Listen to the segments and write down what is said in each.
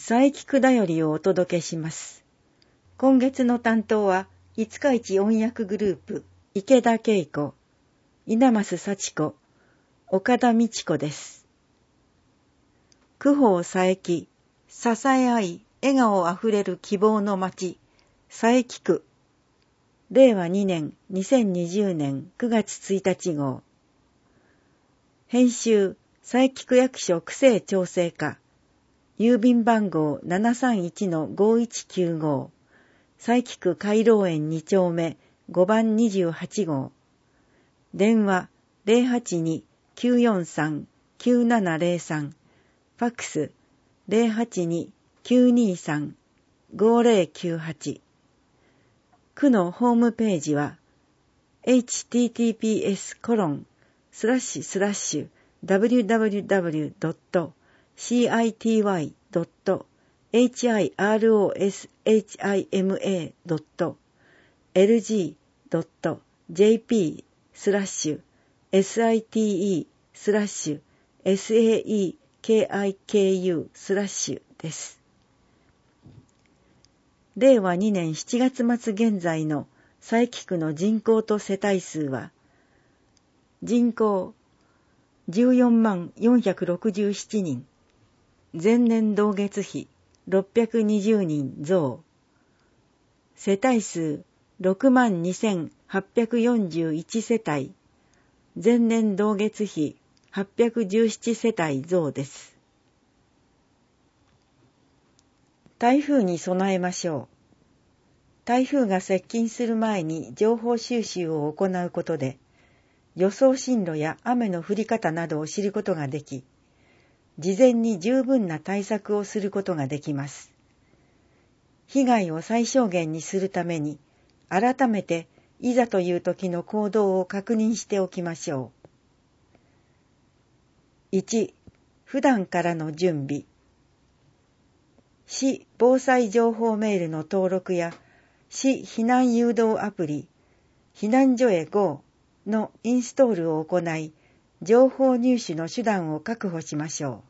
佐伯くだよりをお届けします。今月の担当は、五日市音訳グループ、池田恵子、稲増幸子、岡田美智子です。九方佐伯、支え合い、笑顔あふれる希望の町、佐伯区。令和2年2020年9月1日号。編集、佐伯区役所区政調整課。郵便番号 731-5195。佐伯区回廊園2丁目5番28号。電話 082-943-9703。ファックス 082-923-5098。区のホームページは http://www.hiroshimae.jp/site/saekiku/ です。令和2年7月末現在の佐伯区の人口と世帯数は、人口14,467人、前年同月比620人増、世帯数62,841世帯、前年同月比817世帯増です。台風に備えましょう。台風が接近する前に情報収集を行うことで、予想進路や雨の降り方などを知ることができ、事前に十分な対策をすることができます。被害を最小限にするために、改めていざという時の行動を確認しておきましょう。1、普段からの準備。市防災情報メールの登録や市避難誘導アプリ、避難所へ GO のインストールを行い、情報入手の手段を確保しましょう。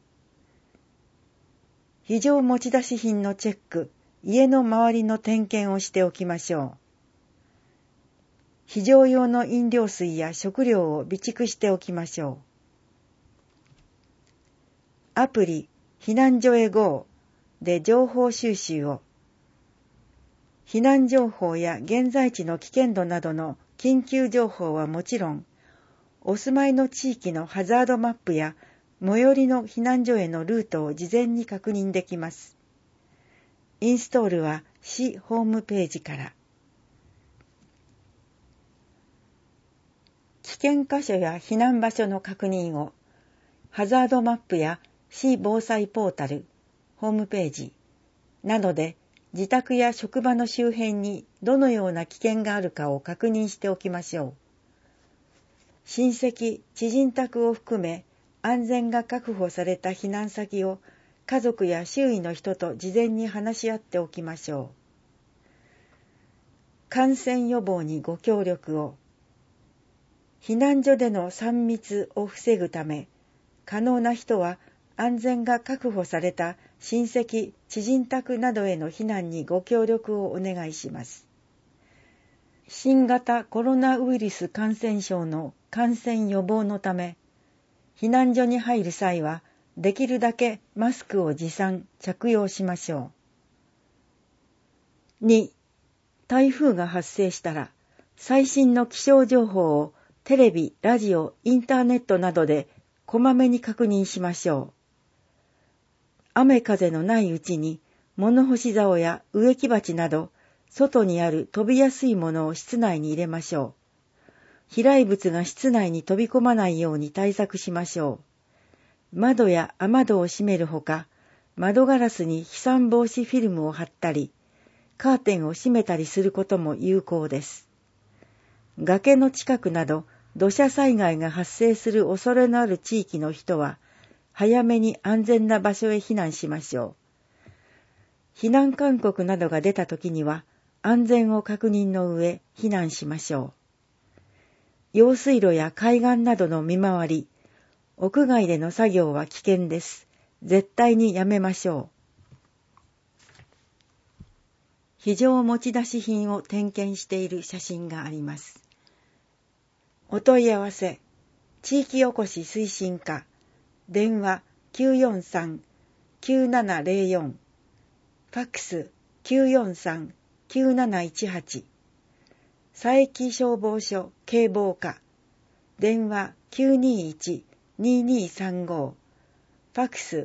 非常持ち出し品のチェック、家の周りの点検をしておきましょう。非常用の飲料水や食料を備蓄しておきましょう。アプリ、避難所へ GO で情報収集を。避難情報や現在地の危険度などの緊急情報はもちろん、お住まいの地域のハザードマップや最寄りの避難所へのルートを事前に確認できます。インストールは市ホームページから。危険箇所や避難場所の確認を、ハザードマップや市防災ポータル、ホームページなどで自宅や職場の周辺にどのような危険があるかを確認しておきましょう。親戚、知人宅を含め安全が確保された避難先を家族や周囲の人と事前に話し合っておきましょう。感染予防にご協力を。避難所での3密を防ぐため、可能な人は安全が確保された親戚、知人宅などへの避難にご協力をお願いします。新型コロナウイルス感染症の感染予防のため、避難所に入る際は、できるだけマスクを持参、着用しましょう。2、台風が発生したら、最新の気象情報をテレビ、ラジオ、インターネットなどでこまめに確認しましょう。雨風のないうちに物干し竿や植木鉢など外にある飛びやすいものを室内に入れましょう。飛来物が室内に飛び込まないように対策しましょう。窓や雨戸を閉めるほか、窓ガラスに飛散防止フィルムを貼ったり、カーテンを閉めたりすることも有効です。崖の近くなど土砂災害が発生する恐れのある地域の人は、早めに安全な場所へ避難しましょう。避難勧告などが出たときには、安全を確認の上、避難しましょう。用水路や海岸などの見回り、屋外での作業は危険です。絶対にやめましょ非常持ち出し品を点検している写真があります。お問い合わせ、地域おこし推進課、電話 943-9704、ファックス 943-9718、佐伯消防署警防課、電話 921-2235、ファックス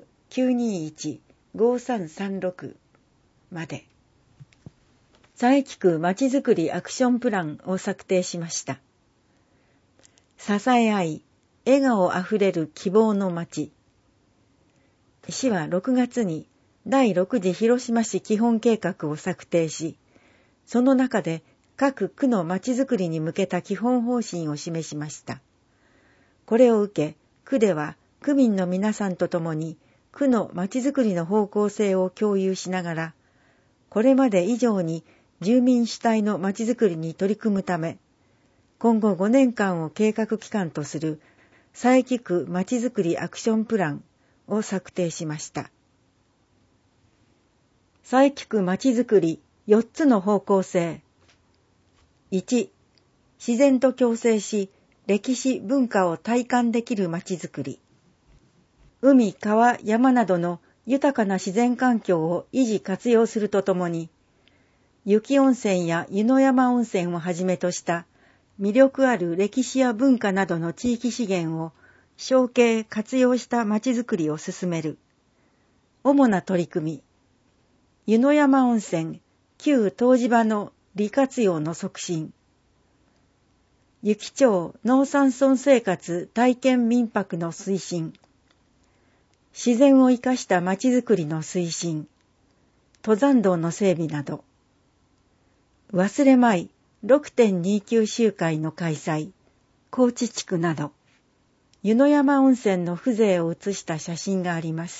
921-5336 まで。佐伯区まちづくりアクションプランを策定しました。支え合い、笑顔あふれる希望の街。市は6月に第6次広島市基本計画を策定し、その中で各区のまちづくりに向けた基本方針を示しました。これを受け、区では区民の皆さんと共に区のまちづくりの方向性を共有しながら、これまで以上に住民主体のまちづくりに取り組むため、今後5年間を計画期間とする佐伯区まちづくりアクションプランを策定しました。佐伯区まちづくり4つの方向性。1、自然と共生し、歴史文化を体感できるまちづくり。海、川、山などの豊かな自然環境を維持活用するとともに、雪温泉や湯の山温泉をはじめとした魅力ある歴史や文化などの地域資源を承継活用したまちづくりを進める。主な取り組み。湯の山温泉、旧湯治場の利活用の促進。湯来町農山村生活体験民泊の推進。自然を生かしたまちづくりの推進。登山道の整備など。忘れまい 6.29 集会の開催、高知地区など、湯の山温泉の風情を写した写真があります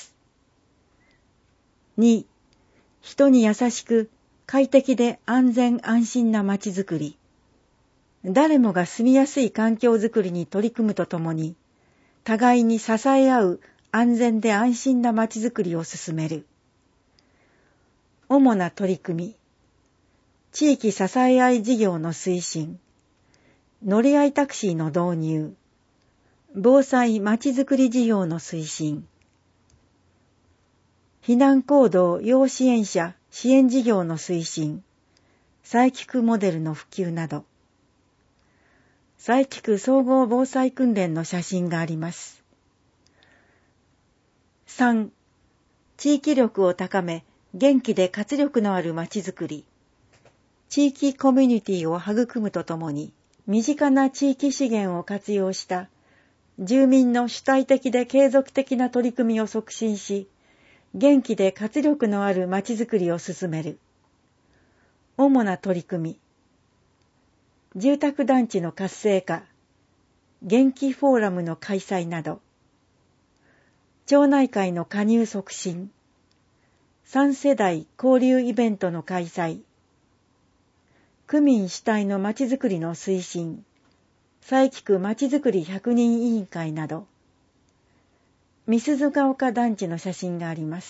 。2、人に優しく快適で安全安心なまちづくり。誰もが住みやすい環境づくりに取り組むとともに、互いに支え合う安全で安心なまちづくりを進める。主な取り組み。地域支え合い事業の推進、乗り合いタクシーの導入、防災まちづくり事業の推進、避難行動要支援者支援事業の推進、佐伯区モデルの普及など、佐伯区総合防災訓練の写真があります。3、地域力を高め、元気で活力のあるまちづくり。地域コミュニティを育むとともに、身近な地域資源を活用した住民の主体的で継続的な取り組みを促進し、元気で活力のあるまちづくりを進める。主な取り組み。住宅団地の活性化、元気フォーラムの開催など、町内会の加入促進、3世代交流イベントの開催、区民主体のまちづくりの推進、佐伯区まちづくり100人委員会など、美鈴ヶ丘団地の写真があります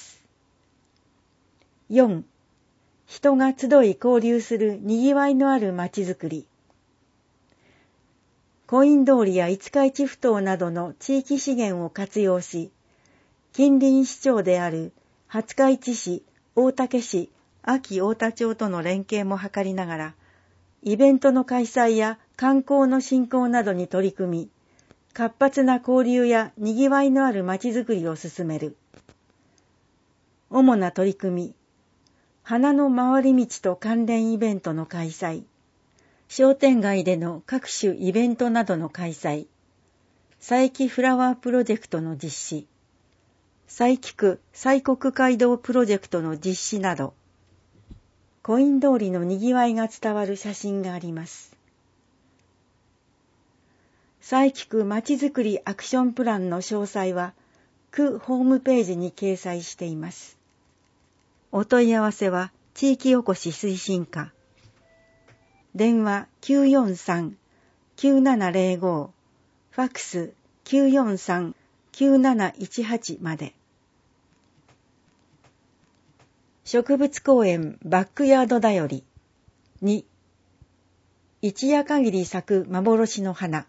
。4、人が集い交流するにぎわいのあるまちづくり。コイン通りや五日市埠頭などの地域資源を活用し、近隣市町である廿日市市、大竹市、安芸太田町との連携も図りながら、イベントの開催や観光の振興などに取り組み、活発な交流やにぎわいのあるまちづくりを進める。主な取り組み、花の回り道と関連イベントの開催、商店街での各種イベントなどの開催、佐伯フラワープロジェクトの実施、佐伯区西国街道プロジェクトの実施など、コイン通りのにぎわいが伝わる写真があります。佐伯区まちづくりアクションプランの詳細は、区ホームページに掲載しています。お問い合わせは、地域おこし推進課。電話 943-9705、ファックス 943-9718 まで。 植物公園バックヤードだより。2、一夜限り咲く幻の花。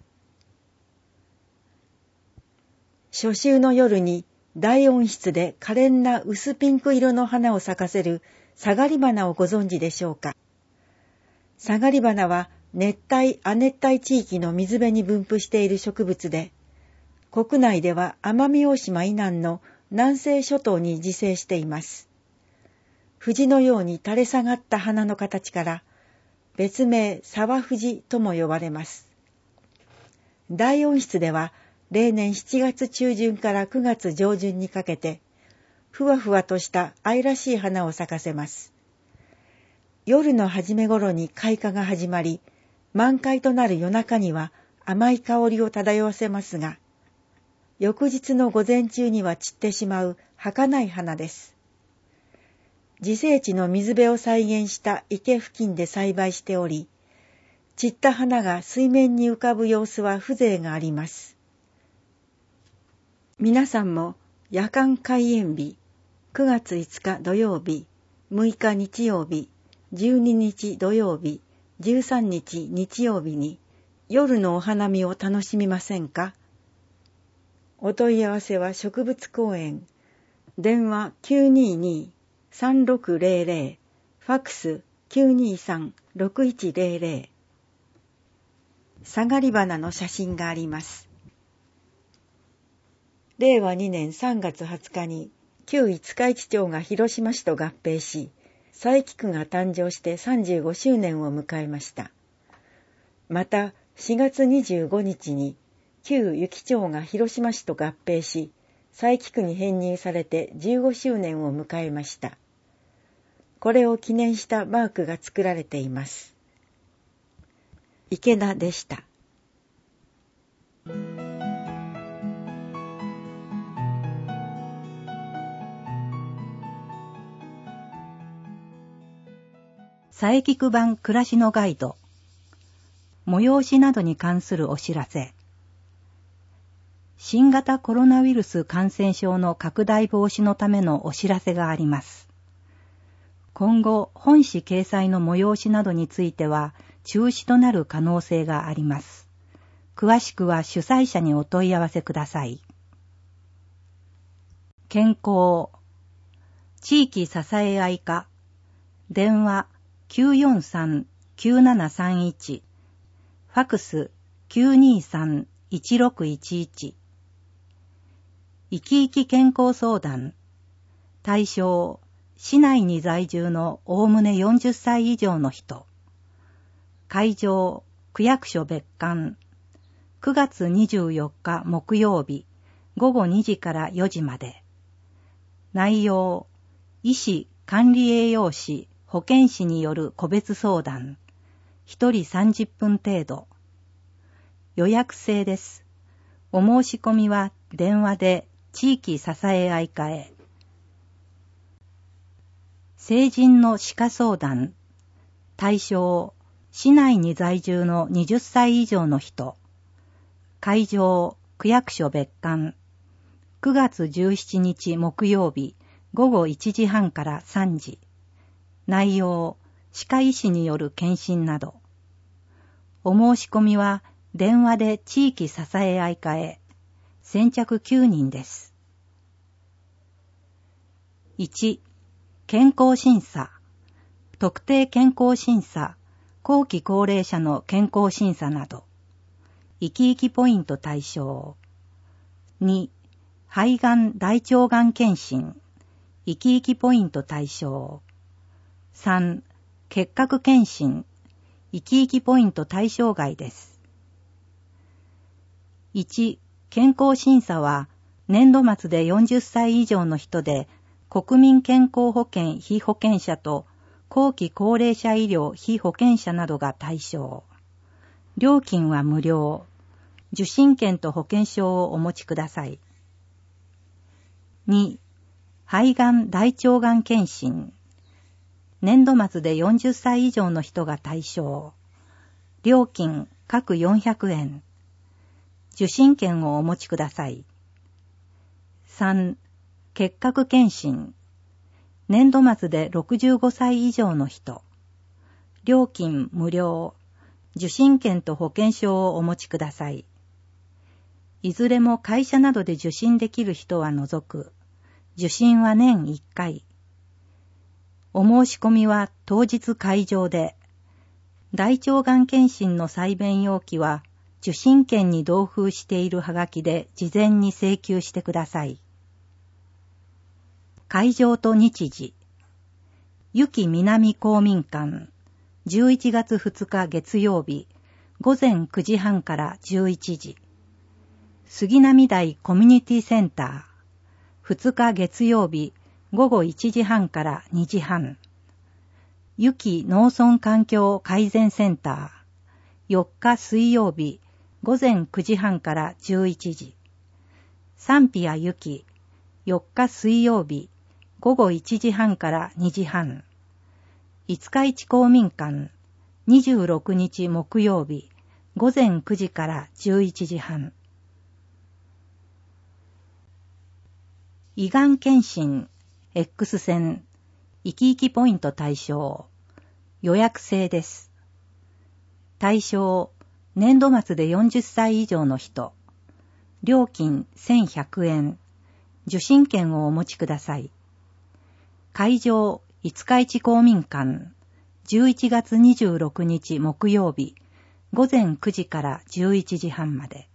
初秋の夜に大温室で可憐な薄ピンク色の花を咲かせるサガリバナをご存知でしょうか。サガリバナは熱帯・亜熱帯地域の水辺に分布している植物で、国内では奄美大島以南の南西諸島に自生しています。藤のように垂れ下がった花の形から、別名沢藤とも呼ばれます。大温室では例年7月中旬から9月上旬にかけて、ふわふわとした愛らしい花を咲かせます。夜の初め頃に開花が始まり、満開となる夜中には甘い香りを漂わせますが、翌日の午前中には散ってしまう儚い花です。自生地の水辺を再現した池付近で栽培しており、散った花が水面に浮かぶ様子は風情があります。皆さんも夜間開園日、9月5日土曜日、6日日曜日、12日土曜日、13日日曜日に夜のお花見を楽しみませんか？お問い合わせは植物公園、電話922-3600、ファックス 923-6100。サガリバナの写真があります。令和2年3月20日に旧五日市町が広島市と合併し、佐伯区が誕生して35周年を迎えました。また4月25日に旧由岐町が広島市と合併し、佐伯区に編入されて15周年を迎えました。これを記念したマークが作られています。池田でした。 佐伯区版暮らしのガイド。催しなどに関するお知らせ。新型コロナウイルス感染症の拡大防止のためのお知らせがあります。今後、本誌掲載の催しなどについては中止となる可能性があります。詳しくは主催者にお問い合わせください。健康。地域支え合い課。電話943-9731。ファクス 923-1611。生き生き健康相談。対象、市内に在住のおおむね40歳以上の人。会場、区役所別館。9月24日木曜日、午後2時から4時まで。内容、医師、管理栄養士、保健師による個別相談。1人30分程度。予約制です。お申し込みは電話で地域支え合い課へ。成人の歯科相談。対象、市内に在住の20歳以上の人。会場、区役所別館。9月17日木曜日、午後1時半から3時。内容、歯科医師による検診など。お申し込みは電話で地域支え合い課へ。先着9人です。1、健康審査。特定健康審査、後期高齢者の健康審査など。生き生きポイント対象。2、肺がん大腸がん検診。生き生きポイント対象。3、結核検診。生き生きポイント対象外です。1、健康審査は年度末で40歳以上の人で国民健康保険被保険者と後期高齢者医療被保険者などが対象。料金は無料。受診券と保険証をお持ちください。2、肺がん大腸がん検診。年度末で40歳以上の人が対象。料金各400円。受診券をお持ちください。3、結核検診。 年度末で65歳以上の人。料金無料。受診券と保険証をお持ちください。いずれも会社などで受診できる人は除く。受診は年1回。お申し込みは当日会場で。大腸がん検診の採便要記は受診券に同封しているはがきで事前に請求してください。会場と日時。由紀南公民館。11月2日月曜日、午前9時半から11時。杉並台コミュニティセンター。2日月曜日、午後1時半から2時半。由紀農村環境改善センター。4日水曜日、午前9時半から11時。サンピア由紀。4日水曜日、午後1時半から2時半。五日市公民館、26日木曜日、午前9時から11時半。胃がん検診、X 線、生き生きポイント対象、予約制です。対象、年度末で40歳以上の人。料金1100円。受診券をお持ちください。会場、五日市公民館、11月26日木曜日、午前9時から11時半まで。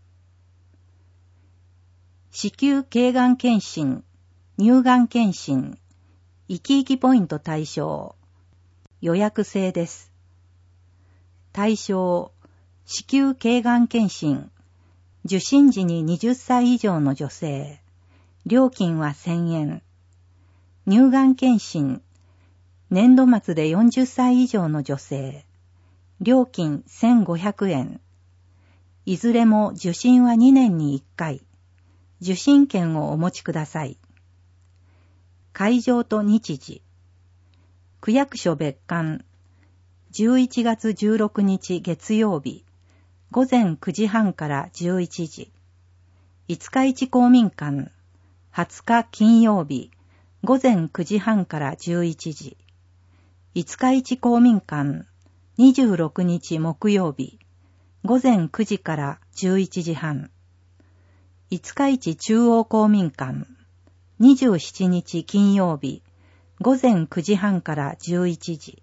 子宮頸がん検診、乳がん検診、生き生きポイント対象、予約制です。対象、子宮頸がん検診、受診時に20歳以上の女性、料金は1000円。乳がん検診、年度末で40歳以上の女性、料金1500円。いずれも受診は2年に1回。受診券をお持ちください。会場と日時。区役所別館、11月16日月曜日、午前9時半から11時。五日市公民館、20日金曜日、午前9時半から11時。五日市公民館、26日木曜日、午前9時から11時半。五日市中央公民館、27日金曜日、午前9時半から11時。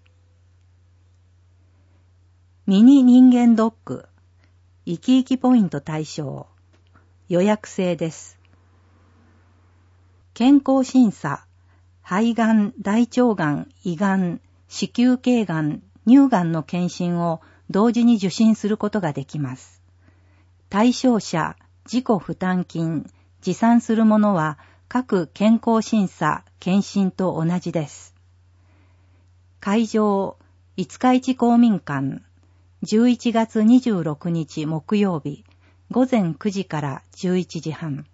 ミニ人間ドック、生き生きポイント対象、予約制です。健康審査、肺がん、大腸がん、胃がん、子宮頸がん、乳がんの検診を同時に受診することができます。対象者、自己負担金、持参するものは各健康審査、検診と同じです。会場、五日市公民館、11月26日木曜日、午前9時から11時半。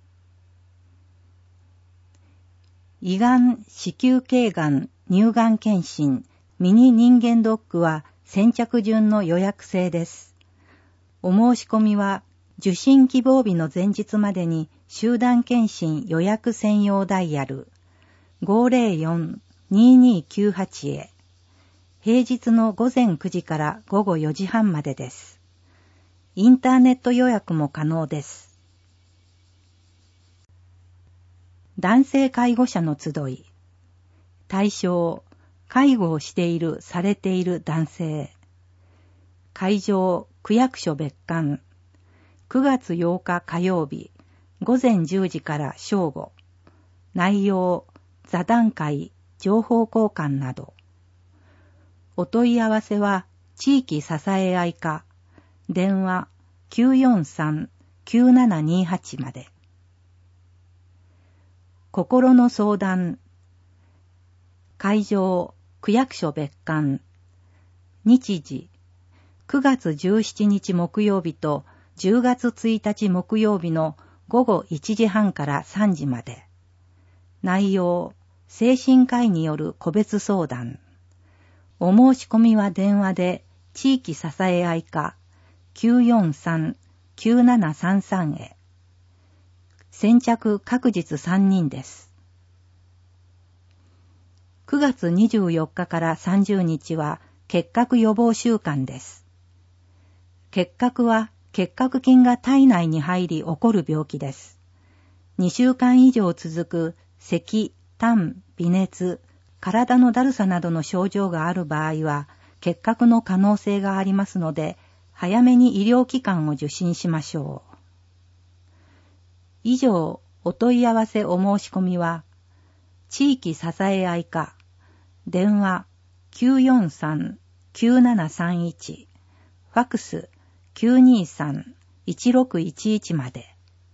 胃がん、子宮頸がん、乳がん検診、ミニ人間ドックは先着順の予約制です。お申し込みは受診希望日の前日までに集団検診予約専用ダイヤル 504-2298 へ。平日の午前9時から午後4時半までです。インターネット予約も可能です。男性介護者の集い。対象、介護をしている、されている男性。会場、区役所別館。9月8日火曜日、午前10時から正午。内容、座談会、情報交換など。お問い合わせは、地域支え合い課、電話 943-9728 まで。心の相談。会場、区役所別館。日時、9月17日木曜日と10月1日木曜日の午後1時半から3時まで。内容、精神科医による個別相談。お申し込みは電話で地域支え合い課 943-9733 へ。先着各日3人です。 9月24日から30日は結核予防週間です。結核は結核菌が体内に入り起こる病気です。2週間以上続く咳、痰、微熱、体のだるさなどの症状がある場合は結核の可能性がありますので、早めに医療機関を受診しましょう。以上、お問い合わせお申し込みは、地域支え合い課、電話 943-9731、ファクス 923-1611 まで。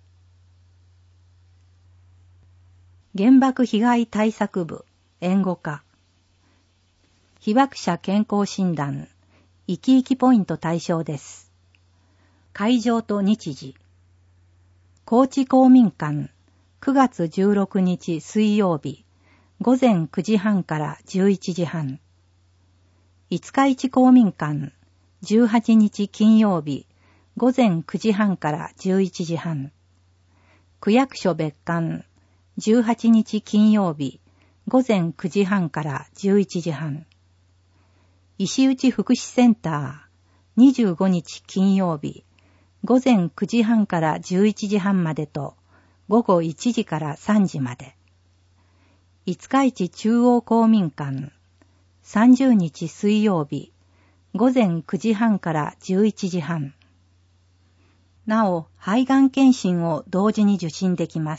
原爆被害対策部援護課、被爆者健康診断生き生きポイント対象です。会場と日時、高知公民館9月16日水曜日午前9時半から11時半、五日市公民館18日金曜日午前9時半から11時半、区役所別館18日金曜日午前9時半から11時半、石内福祉センター25日金曜日午前9時半から11時半までと午後1時から3時まで、五日市中央公民館30日水曜日午前9時半から11時半。なお、肺がん検診を同時に受診できます。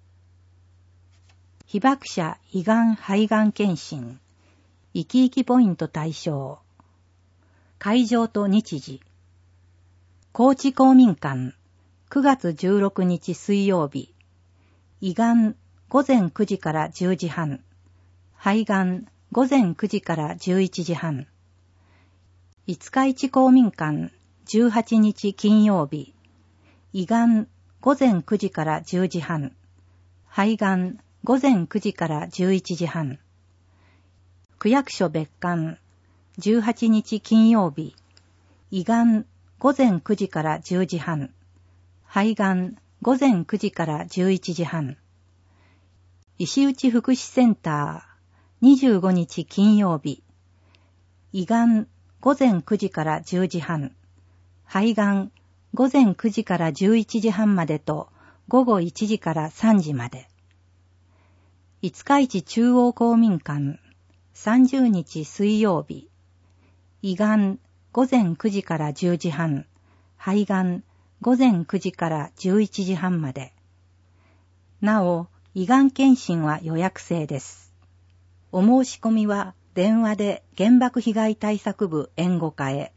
被爆者胃がん肺がん検診生き生きポイント対象、会場と日時、高知公民館9月16日水曜日、胃がん午前9時から10時半、肺がん午前9時から11時半、五日市公民館18日金曜日、胃がん午前9時から10時半、肺がん午前9時から11時半、区役所別館18日金曜日、胃がん午前9時から10時半、肺がん午前9時から11時半、石内福祉センター25日金曜日、胃がん午前9時から10時半、肺がん午前9時から11時半までと午後1時から3時まで、五日市中央公民館30日水曜日、胃がん午前9時から10時半、肺がん午前9時から11時半まで。なお、胃がん検診は予約制です。お申し込みは電話で原爆被害対策部援護課へ。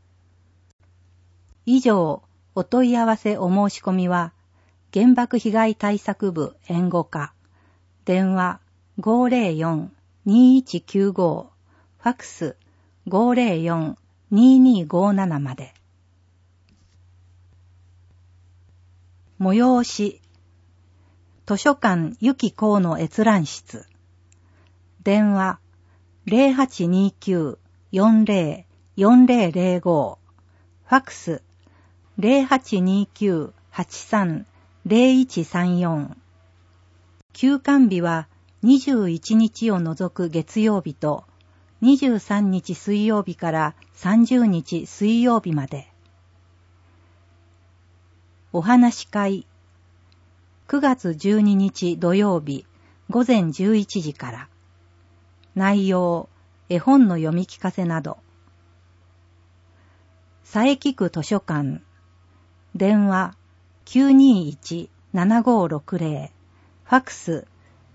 以上、お問い合わせお申し込みは原爆被害対策部援護課、電話 504-2195、ファクス 504-2257 まで。催し、図書館ゆきこうの閲覧室、電話 0829-40-4005、ファクス 0829-83-0134。休館日は21日を除く月曜日と23日水曜日から30日水曜日まで。お話し会、9月12日土曜日午前11時から。内容、絵本の読み聞かせなど。佐伯区図書館、電話 921-7560、ファクス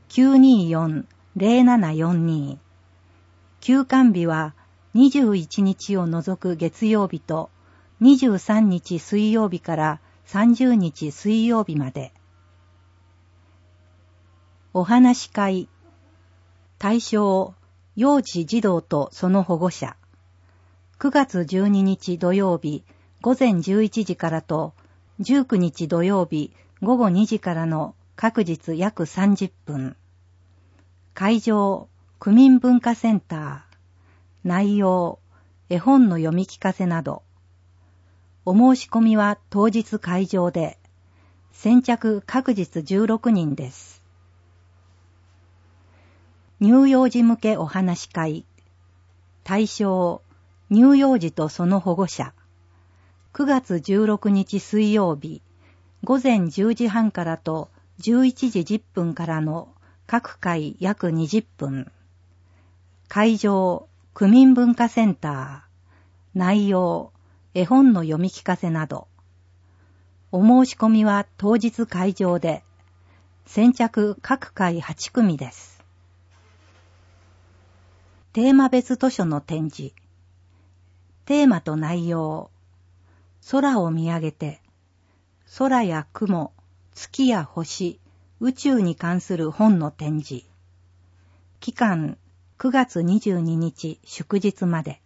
924-0742。休館日は21日を除く月曜日と23日水曜日から30日水曜日まで。お話し会、対象、幼児児童とその保護者。9月12日土曜日午前11時からと19日土曜日午後2時からの各日約30分。会場、区民文化センター。内容、絵本の読み聞かせなど。お申し込みは当日会場で、先着各日16人です。 乳幼児向けお話会。対象、乳幼児とその保護者。9月16日水曜日、午前10時半からと11時10分からの各回約20分。会場、区民文化センター。内容、絵本の読み聞かせなど。お申し込みは当日会場で、先着各回8組です。テーマ別図書の展示。テーマと内容。空を見上げて、空や雲、月や星、宇宙に関する本の展示。期間、9月22日祝日まで。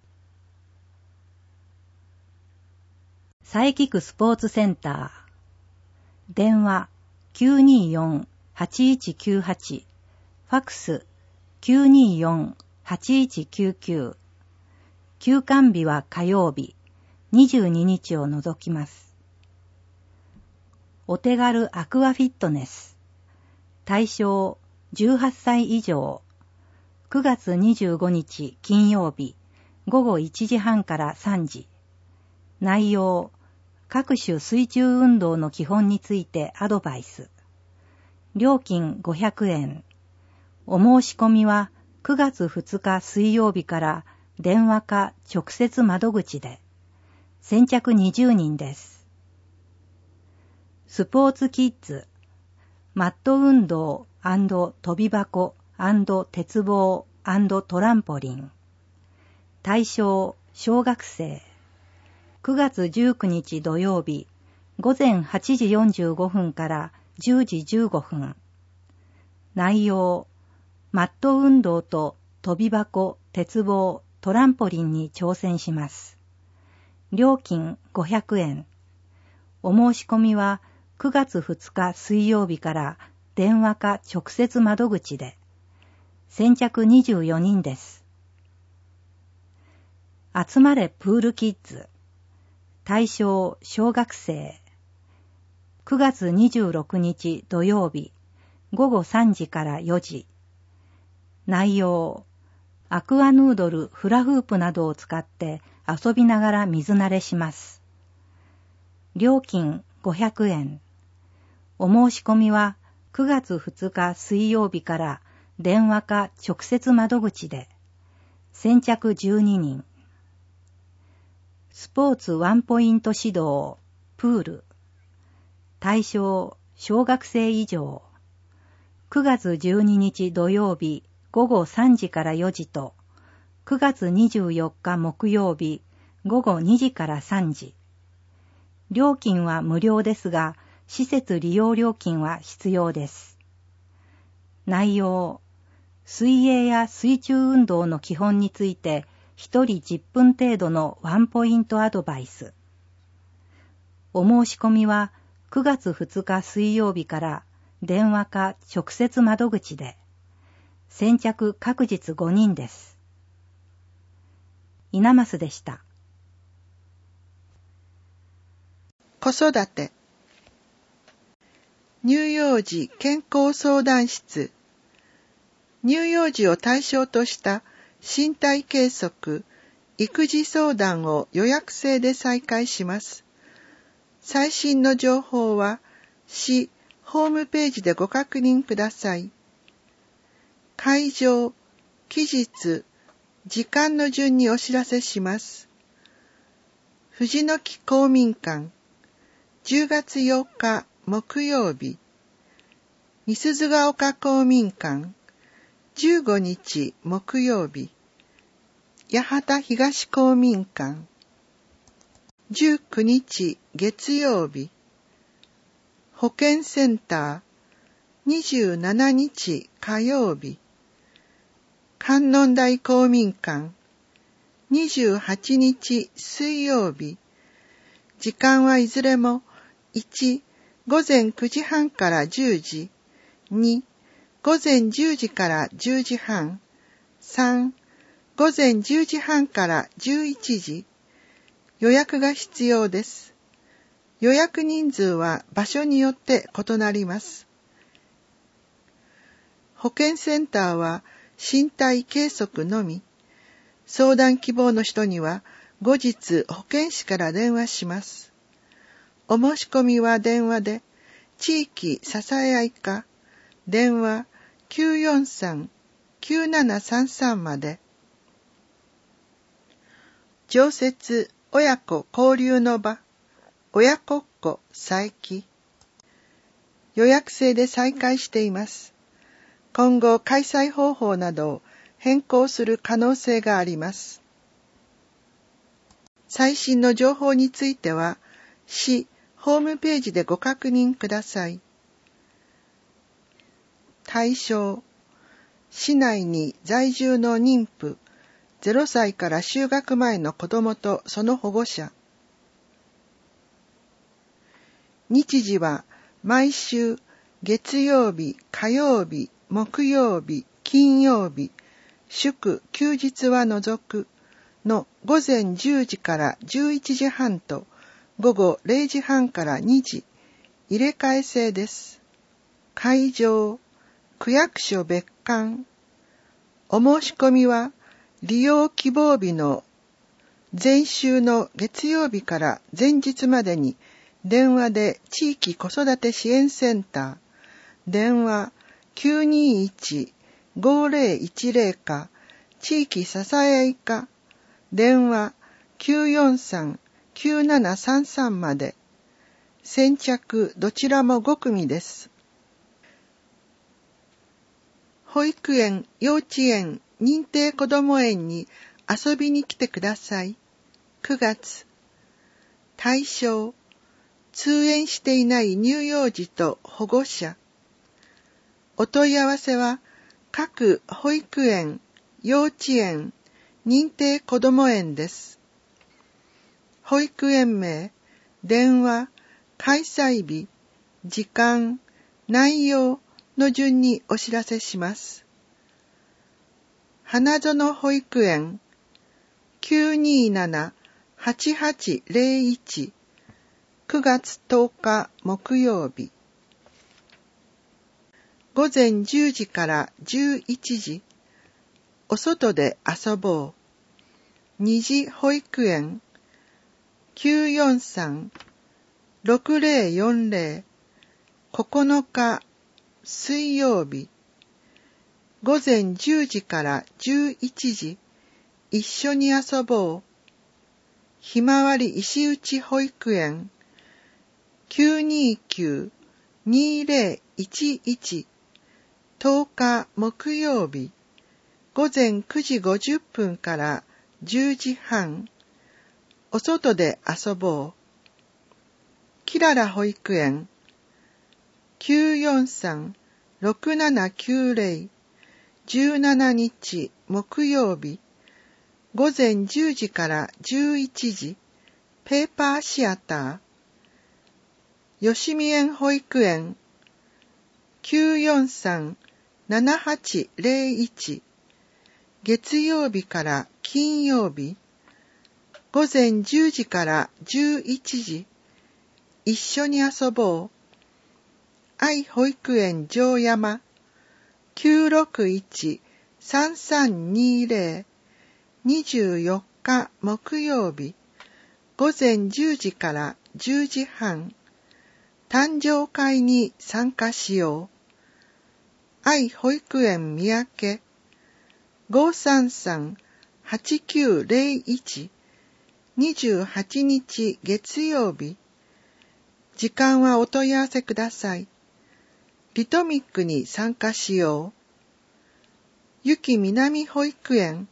佐伯区スポーツセンター。電話 924-8198。ファクス 924-8199。休館日は火曜日、22日を除きます。お手軽アクアフィットネス。対象18歳以上。9月25日金曜日、午後1時半から3時。内容、各種水中運動の基本についてアドバイス。料金500円。お申し込みは9月2日水曜日から電話か直接窓口で。先着20人です。スポーツキッズ。マット運動&飛び箱&鉄棒&トランポリン。対象、小学生。9月19日土曜日、午前8時45分から10時15分。内容、マット運動と飛び箱、鉄棒、トランポリンに挑戦します。料金500円。お申し込みは9月2日水曜日から電話か直接窓口で。先着24人です。集まれプールキッズ。対象小学生。9月26日土曜日、午後3時から4時。内容、アクアヌードル、フラフープなどを使って遊びながら水慣れします。料金500円。お申し込みは9月2日水曜日から電話か直接窓口で。先着12人。スポーツワンポイント指導、プール。対象、小学生以上。9月12日土曜日、午後3時から4時と、9月24日木曜日、午後2時から3時。料金は無料ですが、施設利用料金は必要です。内容、水泳や水中運動の基本について、1人10分程度のワンポイントアドバイス。お申し込みは9月2日水曜日から電話か直接窓口で。先着各日5人です。稲増でした。 子育て。乳幼児健康相談室。乳幼児を対象とした身体計測、育児相談を予約制で再開します。最新の情報は市ホームページでご確認ください。会場、期日、時間の順にお知らせします。藤の木公民館、10月8日木曜日。美鈴ヶ丘公民館、15日木曜日。八幡東公民館、19日月曜日。保健センター、27日火曜日。観音台公民館、28日水曜日。時間はいずれも1、午前9時半から10時、2、午前10時から10時半、3、午前10時半から11時。予約が必要です。予約人数は場所によって異なります。 保健センターは身体計測のみ。相談希望の人には後日保健師から電話します。お申し込みは電話で、地域支え合い課、電話 943-9733 まで。常設親子交流の場、親子っ子佐伯。予約制で再開しています。今後開催方法などを変更する可能性があります。最新の情報については、市ホームページでご確認ください。対象、市内に在住の妊婦、0歳から就学前の子どもとその保護者。日時は毎週月曜日、火曜日、木曜日、金曜日、祝休日は除くの午前10時から11時半と午後0時半から2時、入れ替え制です。会場、区役所別館。お申し込みは利用希望日の前週の月曜日から前日までに電話で地域子育て支援センター、電話 921-5010 か、地域支え合い課、電話 943-9733 まで。先着どちらも5組です。保育園、幼稚園、認定こども園に遊びに来てください。9月。対象、通園していない乳幼児と保護者。お問い合わせは各保育園、幼稚園、認定こども園です。保育園名、電話、開催日、時間、内容の順にお知らせします。花園保育園 927-8801 9月10日木曜日。午前10時から11時、お外で遊ぼう。二次保育園 943-6040 9日水曜日。午前10時から11時、一緒に遊ぼう。ひまわり石打保育園 929-2011 10日木曜日。午前9時50分から10時半。お外で遊ぼう。きらら保育園 943-6790 17日木曜日。午前10時から11時。ペーパーシアター。吉見園保育園 943-7801 月曜日から金曜日。午前10時から11時。一緒に遊ぼう。愛保育園城山 961-3320 24日木曜日。午前10時から10時半。誕生会に参加しよう。愛保育園三宅 533-8901 28日月曜日。時間はお問い合わせください。リトミックに参加しよう。ゆき南保育園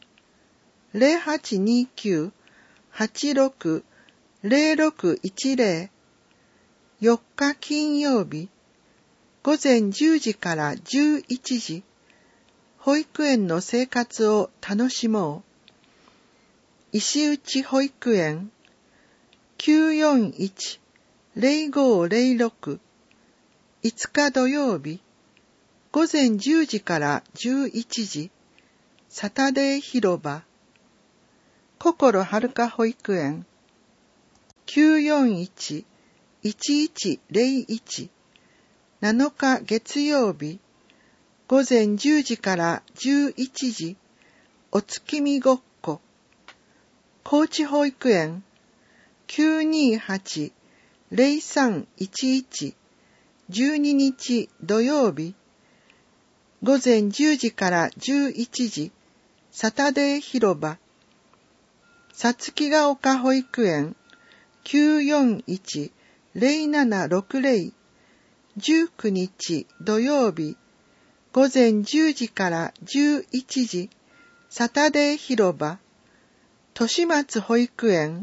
0829-860610 4日金曜日。午前10時から11時。保育園の生活を楽しもう。石打保育園 941-0506 5日土曜日。午前10時から11時。サタデー広場。心はるか保育園 941-1101 7日月曜日。 午前10時から11時、お月見ごっこ。高知保育園 928-0311 12日土曜日、午前10時から11時、サタデー広場。さつきが丘保育園 941-0760 19日土曜日、午前10時から11時、サタデー広場。豊松保育園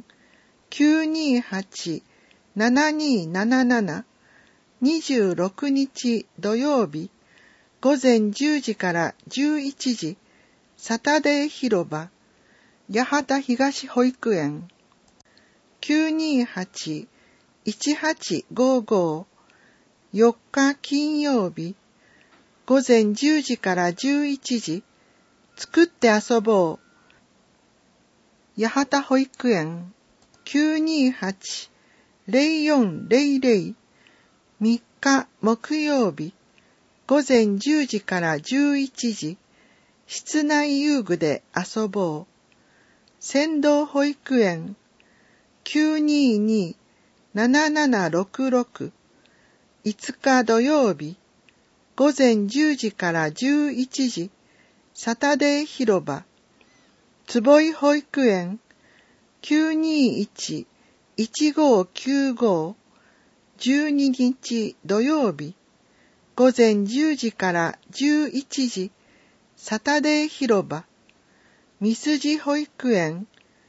928-7277 26日土曜日、午前10時から11時、サタデー広場。八幡東保育園 928-1855 4日金曜日、午前10時から11時、作って遊ぼう。八幡保育園 928-0400 3日木曜日、午前10時から11時、室内遊具で遊ぼう。仙道保育園 922-7766 5日土曜日、午前10時から11時、サタデー広場。坪井保育園 921-1595 12日土曜日、午前10時から11時、サタデー広場。みすじ保育園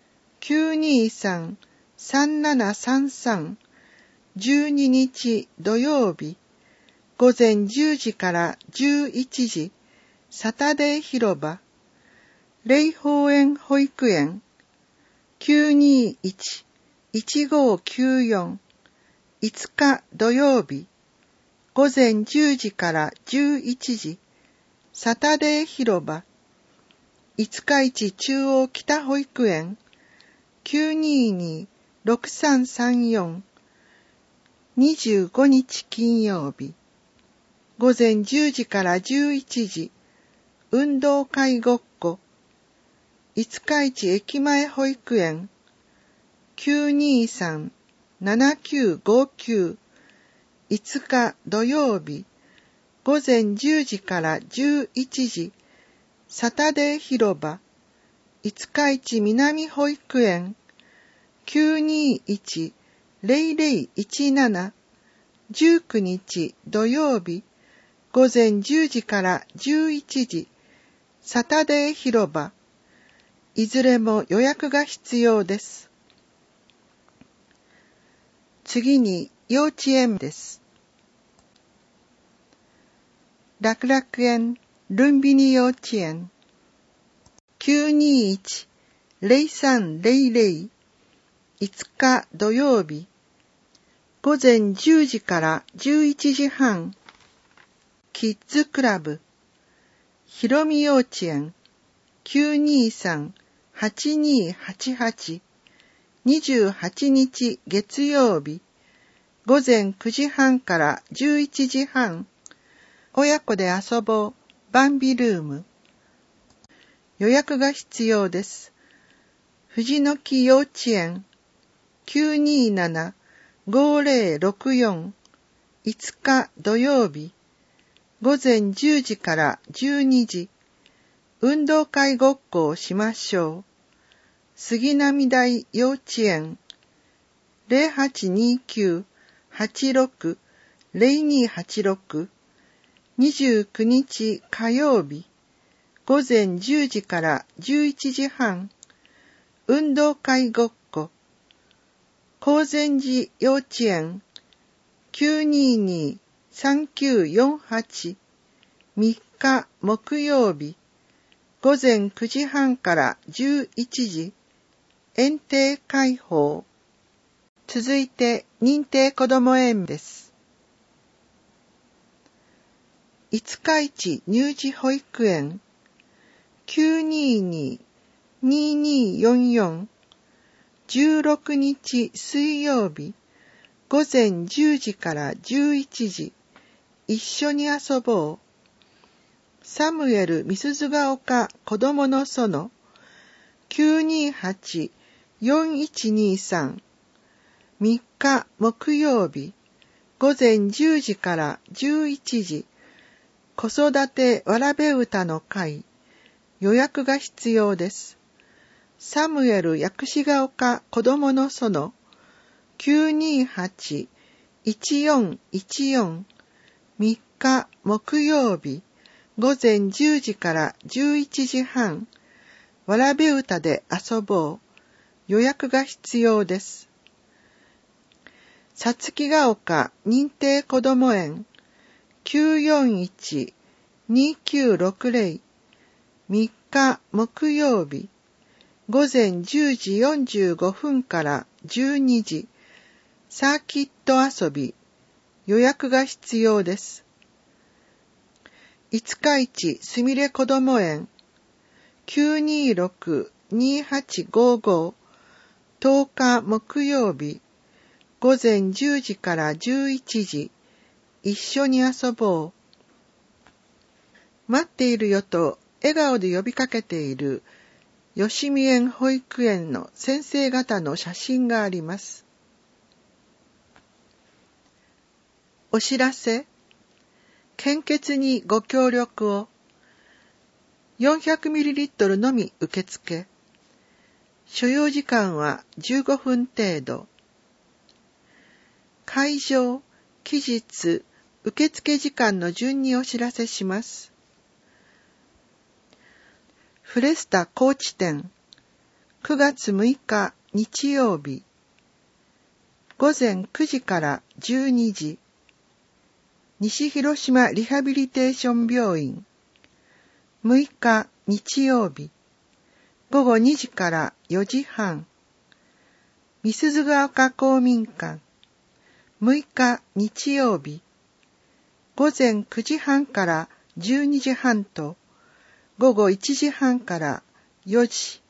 923-3733 12日土曜日、午前10時から11時、サタデー広場。霊宝園保育園 921-1594 5日土曜日、午前10時から11時、サタデー広場。五日市中央北保育園 922-6334 25日金曜日、午前10時から11時、運動会ごっこ。五日市駅前保育園 923-7959 5日土曜日、午前10時から11時、サタデー広場。五日市南保育園 921-0017 19日土曜日、午前10時から11時、サタデー広場。いずれも予約が必要です。次に幼稚園です。楽々園ルンビニ幼稚園 921-0300 5日土曜日、午前10時から11時半、キッズクラブ。ひろみ幼稚園 923-8288 28日月曜日、午前9時半から11時半、親子で遊ぼうバンビルーム。予約が必要です。藤の木幼稚園 927-5064 5日土曜日、午前10時から12時、運動会ごっこをしましょう。杉並台幼稚園 0829-86-0286 29日火曜日、午前10時から11時半、運動会ごっこ。高善寺幼稚園 922-3948 3日木曜日、午前9時半から11時、園庭開放。続いて認定こども園です。五日市乳児保育園 922-2244 16日水曜日、午前10時から11時、一緒に遊ぼう。 サムエル・美鈴ヶ丘子供の園 928-4123 3日木曜日午前10時から11時子育てわらべ歌の会予約が必要です。サムエル薬師ヶ丘子供の園 928-1414 3日木曜日午前10時から11時半わらべ歌で遊ぼう予約が必要です。さつきが丘認定こども園 941-2960 3日木曜日午前10時45分から12時サーキット遊び予約が必要です。五日市すみれこども園 926-2855 10日木曜日午前10時から11時一緒に遊ぼう。待っているよと笑顔で呼びかけている吉見園保育園の先生方の写真があります。お知らせ。献血にご協力を。400ml のみ受付。所要時間は15分程度。会場、期日、受付時間の順にお知らせします。フレスタ高知店、9月6日日曜日、午前9時から12時。西広島リハビリテーション病院、6日日曜日、午後2時から4時半。美鈴ヶ丘公民館、6日日曜日、午前9時半から12時半と、午後1時半から4時。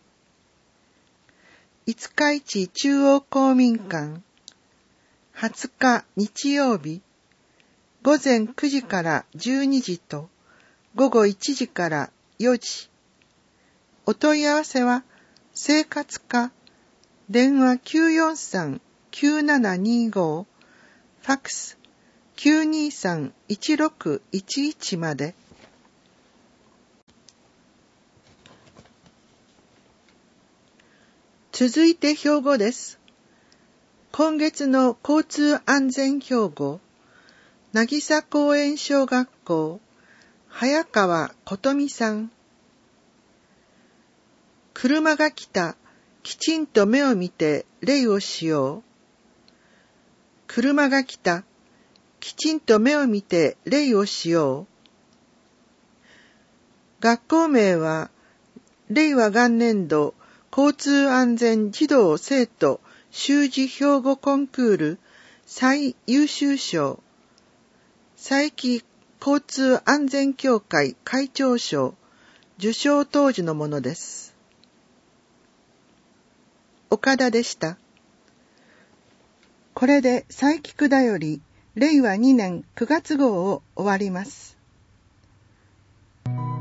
五日市中央公民館、20日日曜日、午前9時から12時と午後1時から4時。お問い合わせは生活課電話 943-9725 ファックス 923-1611 まで。続いて標語です。今月の交通安全標語、渚公園小学校、早川琴美さん。車が来た、きちんと目を見て礼をしよう。車が来た、きちんと目を見て礼をしよう。学校名は、令和元年度交通安全児童生徒習字標語コンクール最優秀賞、佐伯交通安全協会会長賞受賞当時のものです。岡田でした。これで佐伯区だより令和2年9月号を終わります。